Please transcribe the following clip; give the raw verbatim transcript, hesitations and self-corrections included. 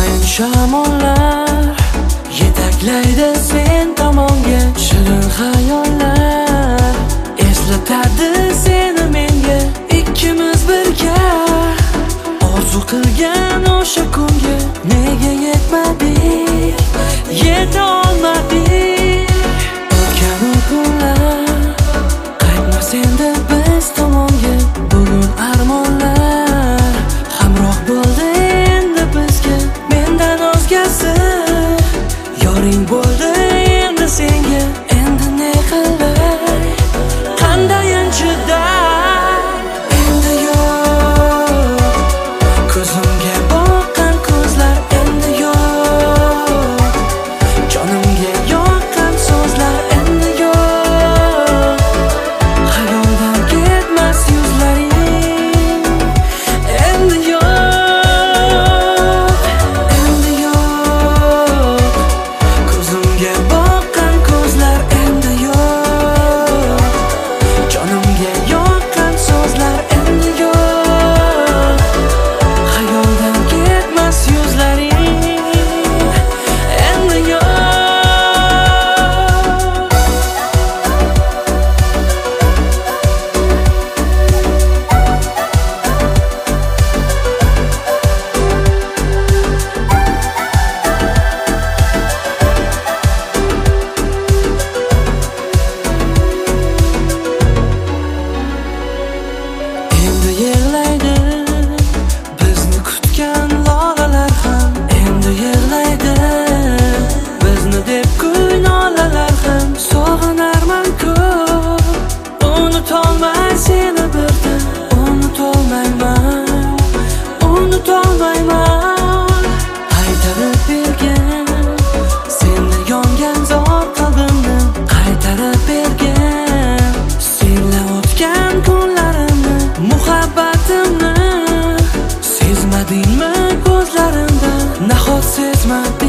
Qalin shamollar yetaklaydi sen tomonga. Shirin xayollar eslatadi seni menga. Ikkimiz birga orzu qilgan o'sha kunga nega yetmadik, yeta olmadik. O'tgan kunlar qaytmas endi biz tomonga. Bugun armonlar hamroh bo'ldi endi bizga. Mendan o'zgasi yoring bo'ldi endi senga. Endi ne qilay, qandayin chiday, endi yo'q ko'zimga boqqan ko'zlar. Endi yo'q jonimga yoqqan so'zlar. Endi yo'q xayoldan ketmas yuzlaring. Endi yo'q, endi yo'q ko'zimga boqqan ko'zlar. Endi yo'q jonimga yoqqan so'zlar. Endi yo'q xayoldan ketmas yuzlaring. Endi yo'q. Endi yig'laydi bizni kutgan lolalar ham. Endi yig'laydi bizni deb kuynolalar ham. Sog'inarman ko'p, unutolmay seni birdan. Unutolmayman, unutolmayman. Qaytarib bergan senla yongan zor qalbimni. Qaytarib bergan senla o'tgan kunlarimni. Muhabbatimni sezmadingmi ko'zlarimda? Nahot sezmading?